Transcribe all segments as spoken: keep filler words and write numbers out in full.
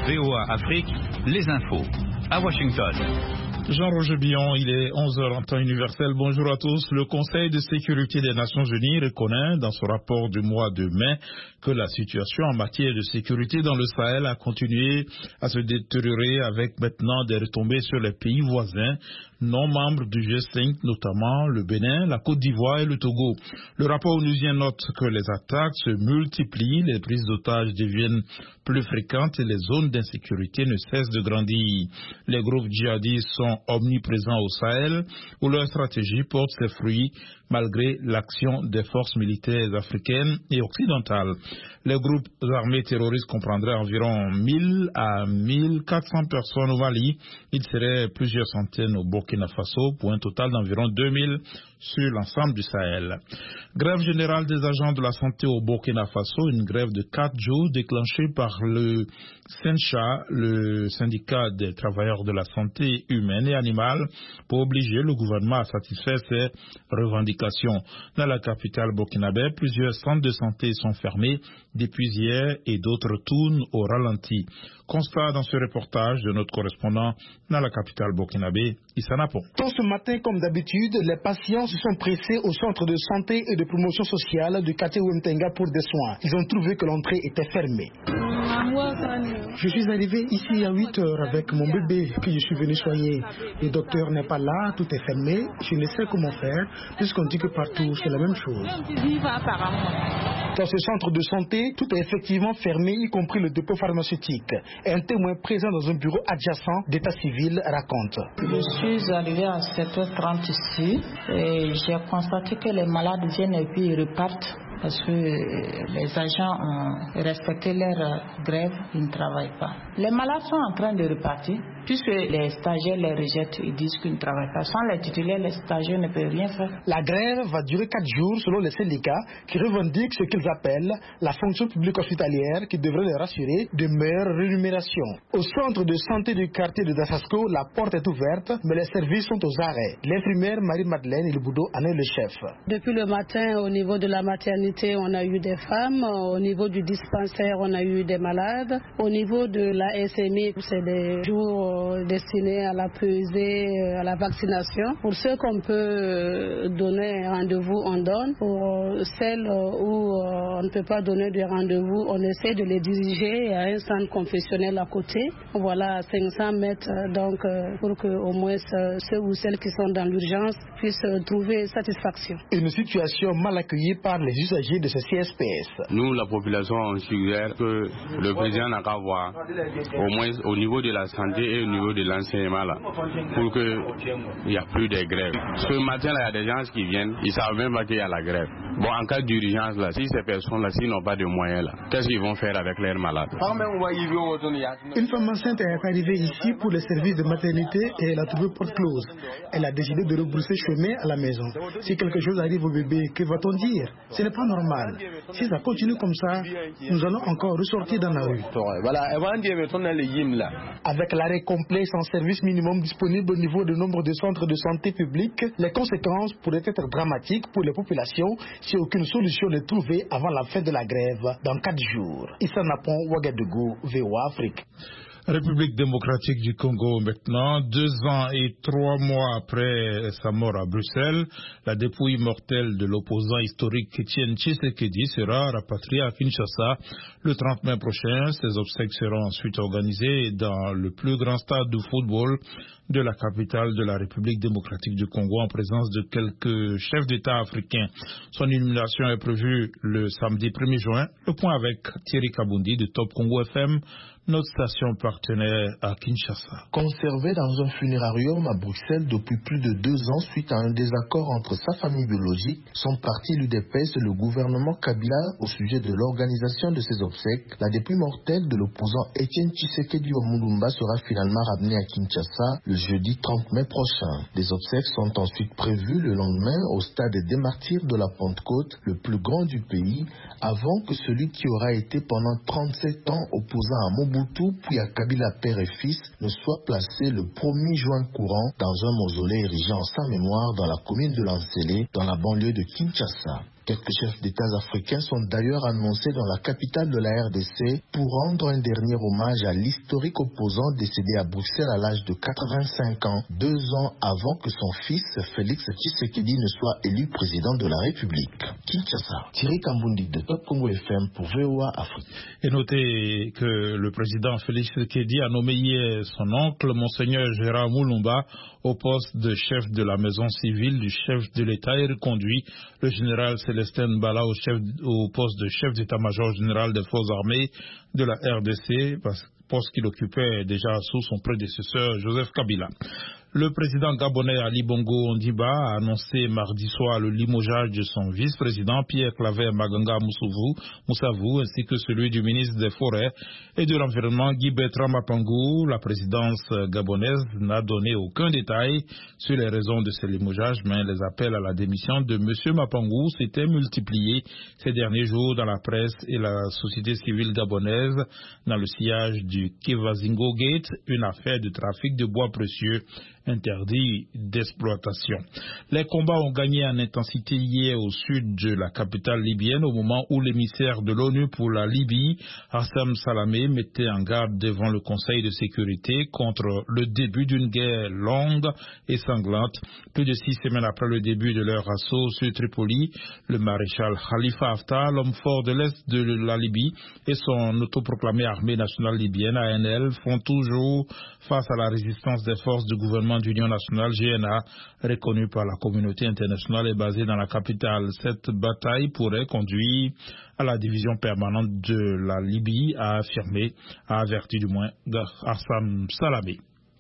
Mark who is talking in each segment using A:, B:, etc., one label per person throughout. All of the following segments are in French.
A: V O A Afrique, les infos. À Washington.
B: Jean-Roger Billon, il est onze heures en temps universel. Bonjour à tous. Le Conseil de sécurité des Nations Unies reconnaît dans son rapport du mois de mai que la situation en matière de sécurité dans le Sahel a continué à se détériorer avec maintenant des retombées sur les pays voisins non membres du G cinq, notamment le Bénin, la Côte d'Ivoire et le Togo. Le rapport onusien note que les attaques se multiplient, les prises d'otages deviennent plus fréquentes et les zones d'insécurité ne cessent de grandir. Les groupes djihadistes sont omniprésents au Sahel, où leur stratégie porte ses fruits malgré l'action des forces militaires africaines et occidentales. Les groupes armés terroristes comprendraient environ mille à mille quatre cents personnes au Mali. Il serait plusieurs centaines au Burkina Faso pour un total d'environ deux mille sur l'ensemble du Sahel. Grève générale des agents de la santé au Burkina Faso, une grève de quatre jours déclenchée par le SENCHA, le syndicat des travailleurs de la santé humaine et animale, pour obliger le gouvernement à satisfaire ses revendications. Dans la capitale burkinabé, plusieurs centres de santé sont fermés depuis hier et d'autres tournent au ralenti. Constat dans ce reportage de notre correspondant dans la capitale burkinabé, Issa Napon.
C: Tôt ce matin, comme d'habitude, les patients se sont pressés au centre de santé et de promotion sociale du quartier Wemtenga pour des soins. Ils ont trouvé que l'entrée était fermée.
D: Je suis arrivé ici à huit heures avec mon bébé que je suis venu soigner. Le docteur n'est pas là, tout est fermé. Je ne sais comment faire, puisqu'on dit que partout c'est la même chose.
C: Dans ce centre de santé, tout est effectivement fermé, y compris le dépôt pharmaceutique. Un témoin présent dans un bureau adjacent d'état civil raconte.
E: Je suis arrivé à sept heures trente ici et j'ai constaté que les malades viennent et puis ils repartent parce que les agents ont respecté leur grève, ils ne travaillent pas. Les malades sont en train de repartir puisque les stagiaires les rejettent, ils disent qu'ils ne travaillent pas. Sans les titulaires, les stagiaires ne peuvent rien faire.
C: La grève va durer quatre jours selon les syndicats qui revendiquent ce qu'ils appellent la fonction publique hospitalière qui devrait les rassurer de meilleures rémunérations. Au centre de santé du quartier de Dafasco, la porte est ouverte, mais les services sont aux arrêts. L'infirmière Marie-Madeleine Ilboudo en est le chef.
F: Depuis le matin, au niveau de la maternité, on a eu des femmes. Au niveau du dispensaire, on a eu des malades. Au niveau de la S M I, c'est des jours destinés à la pesée, à la vaccination. Pour ceux qu'on peut donner un rendez-vous, on donne. Pour celles où on ne peut pas donner de rendez-vous, on essaie de les diriger à un centre confessionnel à côté. Voilà, cinq cents mètres, donc pour que au moins ceux ou celles qui sont dans l'urgence puissent trouver satisfaction.
C: Une situation mal accueillie par les usagers de ce C S P S.
G: Nous, la population, on suggère que le président n'a qu'à voir, au moins au niveau de la santé et au niveau de l'enseignement, là, pour qu'il n'y a plus de grève. Ce matin-là, il y a des gens qui viennent, ils ne savent même pas qu'il y a la grève. Bon, en cas d'urgence, là, si ces personnes-là, s'ils n'ont pas de moyens, là, qu'est-ce qu'ils vont faire avec leurs malades?
D: Une femme enceinte est arrivée ici pour les services de maternité et elle a trouvé porte close. Elle a décidé de rebrousser chemin à la maison. Si quelque chose arrive au bébé, que va-t-on dire? Ce n'est pas normal. Si ça continue comme ça, nous allons encore ressortir dans la rue.
C: Avec l'arrêt complet sans service minimum disponible au niveau du nombre de centres de santé publics, les conséquences pourraient être dramatiques pour les populations si aucune solution n'est trouvée avant la fin de la grève dans quatre jours. Issa Napon, Ouagadougou, V O A Afrique.
B: République démocratique du Congo maintenant, deux ans et trois mois après sa mort à Bruxelles, la dépouille mortelle de l'opposant historique Étienne Tshisekedi sera rapatriée à Kinshasa le trente mai prochain. Ses obsèques seront ensuite organisées dans le plus grand stade de football de la capitale de la République démocratique du Congo en présence de quelques chefs d'État africains. Son inhumation est prévue le samedi premier juin. Le point avec Thierry Kabundi de Top Congo F M, notre station partenaire à Kinshasa.
H: Conservé dans un funérarium à Bruxelles depuis plus de deux ans suite à un désaccord entre sa famille biologique, son parti l'U D P S et le gouvernement Kabila au sujet de l'organisation de ses obsèques, la dépouille mortelle de l'opposant Étienne Tshisekedi Mulumba sera finalement ramenée à Kinshasa le jeudi trente mai prochain. Les obsèques sont ensuite prévues le lendemain au stade des Martyrs de la Pentecôte, le plus grand du pays, avant que celui qui aura été pendant trente-sept ans opposant à Mobutu puis à Kabila père et fils ne soit placé le premier juin courant dans un mausolée érigé en sa mémoire dans la commune de Lansele, dans la banlieue de Kinshasa. Quelques chefs d'État africains sont d'ailleurs annoncés dans la capitale de la R D C pour rendre un dernier hommage à l'historique opposant décédé à Bruxelles à l'âge de quatre-vingt-cinq ans, deux ans avant que son fils Félix Tshisekedi ne soit élu président de la République. Kinshasa, Thierry Kambundi de Top Congo F M pour V O A Afrique.
B: Et notez que le président Félix Tshisekedi a nommé hier son oncle, Monseigneur Gérard Moulumba, au poste de chef de la maison civile du chef de l'État et reconduit le général Célestin Mbala au, chef, au poste de chef d'état-major général des forces armées de la R D C, poste qu'il occupait déjà sous son prédécesseur Joseph Kabila. Le président gabonais Ali Bongo Ondimba a annoncé mardi soir le limogeage de son vice-président Pierre Claver Maganga Moussavou ainsi que celui du ministre des Forêts et de l'Environnement Guy Bertrand Mapangou. La présidence gabonaise n'a donné aucun détail sur les raisons de ce limogeage, mais les appels à la démission de M. Mapangou s'étaient multipliés ces derniers jours dans la presse et la société civile gabonaise dans le sillage du Kevazingo Gate, une affaire de trafic de bois précieux interdit d'exploitation. Les combats ont gagné en intensité hier au sud de la capitale libyenne au moment où l'émissaire de l'ONU pour la Libye, Hassam Salamé, mettait en garde devant le Conseil de sécurité contre le début d'une guerre longue et sanglante. Plus de six semaines après le début de leur assaut sur Tripoli, le maréchal Khalifa Haftar, l'homme fort de l'Est de la Libye, et son autoproclamée armée nationale libyenne, A N L, font toujours face à la résistance des forces du gouvernement d'Union nationale, G N A, reconnue par la communauté internationale et basée dans la capitale. Cette bataille pourrait conduire à la division permanente de la Libye, a affirmé, a averti du moins Hassam Salamé.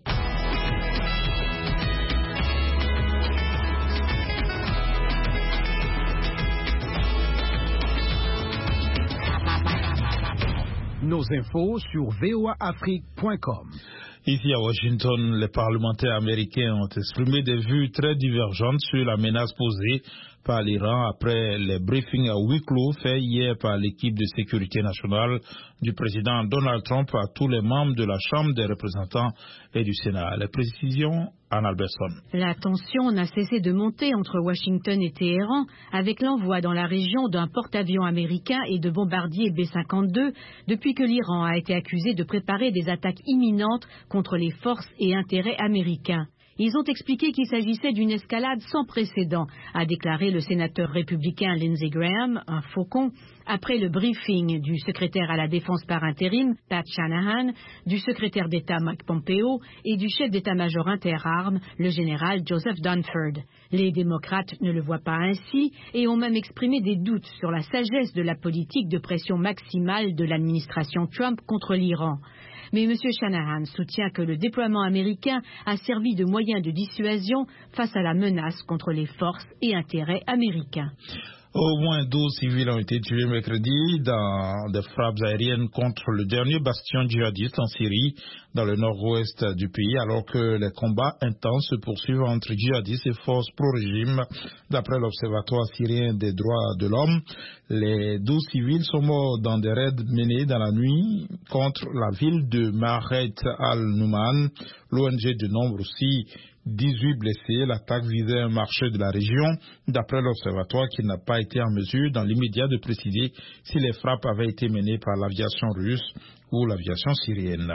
I: Nos infos sur v o a afrique point com.
B: Ici à Washington, les parlementaires américains ont exprimé des vues très divergentes sur la menace posée par l'Iran après les briefings à huis clos faits hier par l'équipe de sécurité nationale du président Donald Trump à tous les membres de la Chambre des représentants et du Sénat. Les précisions, Anne Alberson.
J: La tension n'a cessé de monter entre Washington et Téhéran avec l'envoi dans la région d'un porte-avions américain et de bombardiers B cinquante-deux depuis que l'Iran a été accusé de préparer des attaques imminentes contre les forces et intérêts américains. Ils ont expliqué qu'il s'agissait d'une escalade sans précédent, a déclaré le sénateur républicain Lindsey Graham, un faucon, après le briefing du secrétaire à la défense par intérim, Pat Shanahan, du secrétaire d'État Mike Pompeo et du chef d'état-major interarmes, le général Joseph Dunford. Les démocrates ne le voient pas ainsi et ont même exprimé des doutes sur la sagesse de la politique de pression maximale de l'administration Trump contre l'Iran. Mais M. Shanahan soutient que le déploiement américain a servi de moyen de dissuasion face à la menace contre les forces et intérêts américains.
B: Au moins douze civils ont été tués mercredi dans des frappes aériennes contre le dernier bastion djihadiste en Syrie, dans le nord-ouest du pays, alors que les combats intenses se poursuivent entre djihadistes et forces pro-régime. D'après l'Observatoire syrien des droits de l'homme, les douze civils sont morts dans des raids menés dans la nuit contre la ville de Maret al-Nouman. L'O N G dénombre aussi dix-huit blessés. L'attaque visait un marché de la région, d'après l'Observatoire, qui n'a pas été en mesure dans l'immédiat de préciser si les frappes avaient été menées par l'aviation russe ou l'aviation syrienne.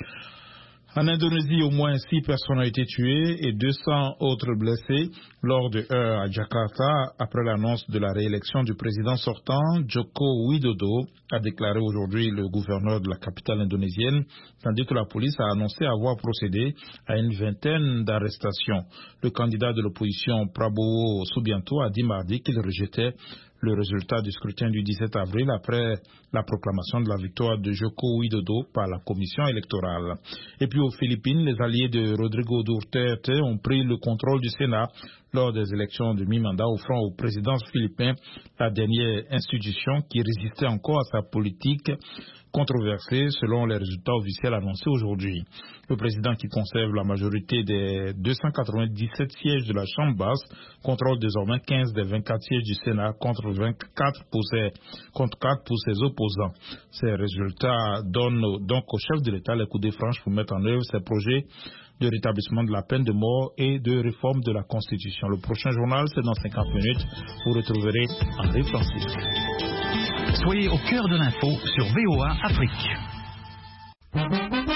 B: En Indonésie, au moins six personnes ont été tuées et deux cents autres blessés lors de heurts à Jakarta après l'annonce de la réélection du président sortant Joko Widodo, a déclaré aujourd'hui le gouverneur de la capitale indonésienne, tandis que la police a annoncé avoir procédé à une vingtaine d'arrestations. Le candidat de l'opposition Prabowo Subianto a dit mardi qu'il rejetait le résultat du scrutin du dix-sept avril après la proclamation de la victoire de Joko Widodo par la commission électorale. Et puis aux Philippines, les alliés de Rodrigo Duterte ont pris le contrôle du Sénat lors des élections de mi-mandat, offrant au président philippin la dernière institution qui résistait encore à sa politique controversée selon les résultats officiels annoncés aujourd'hui. Le président, qui conserve la majorité des deux cent quatre-vingt-dix-sept sièges de la Chambre basse, contrôle désormais quinze des vingt-quatre sièges du Sénat contre vingt-quatre pour ses, contre quatre pour ses opposants. Ces résultats donnent donc au chef de l'État les coups de franche pour mettre en œuvre ses projets de rétablissement de la peine de mort et de réforme de la Constitution. Le prochain journal, c'est dans cinquante minutes. Vous retrouverez André Francis.
A: Soyez au cœur de l'info sur V O A Afrique.